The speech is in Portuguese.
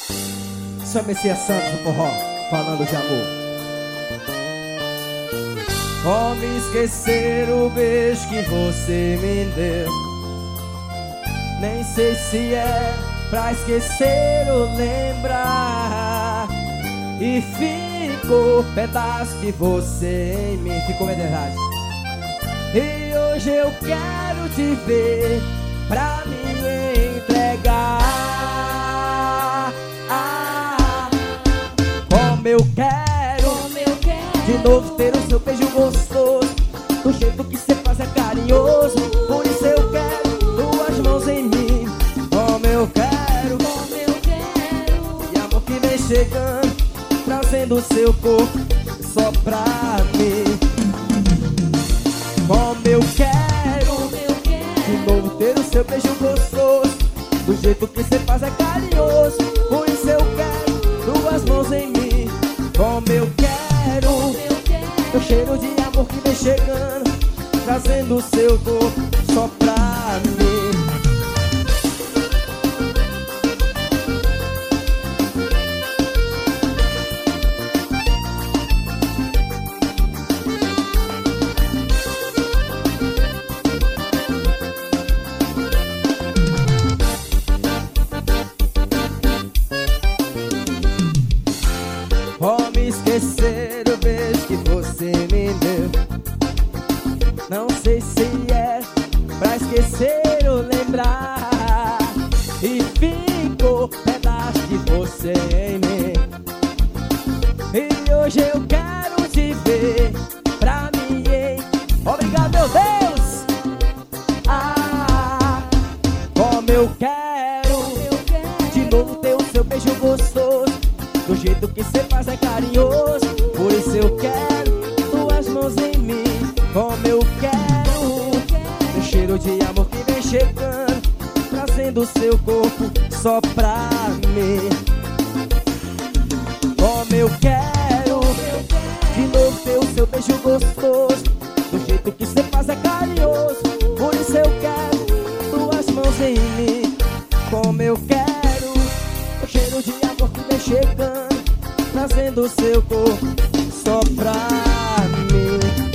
Só Messias Santos do forró, falando de amor. Como esquecer o beijo que você me deu? Nem sei se é pra esquecer ou lembrar. E ficou pedaço de você em mim. Ficou verdade. E hoje eu quero te ver pra me entregar. Como eu quero de novo ter o seu beijo gostoso. Do jeito que cê faz é carinhoso. Por isso eu quero tuas mãos em mim. Como eu quero, e amor que vem chegando, trazendo o seu corpo só pra mim. Como eu quero de novo ter o seu beijo gostoso. Do jeito que cê faz é carinhoso. Por isso eu quero tuas mãos em mim. Como eu quero o cheiro de amor que vem chegando, trazendo o seu corpo só pra mim. Como esquecer o beijo que você me deu? Não sei se é pra esquecer ou lembrar. E ficou pedaço de você em mim. E hoje eu quero te ver pra mim. Obrigado, meu Deus! Como eu quero de novo ter o seu beijo gostoso. Do jeito que cê faz é carinhoso. Por isso eu quero tuas mãos em mim. Como eu quero o cheiro de amor que vem chegando, trazendo o seu corpo só pra mim. Como eu quero de novo ter o seu beijo gostoso. Do jeito que cê faz é carinhoso. Por isso eu quero tuas mãos em mim. Como eu quero o cheiro de amor que vem chegando, trazendo o seu corpo só pra mim.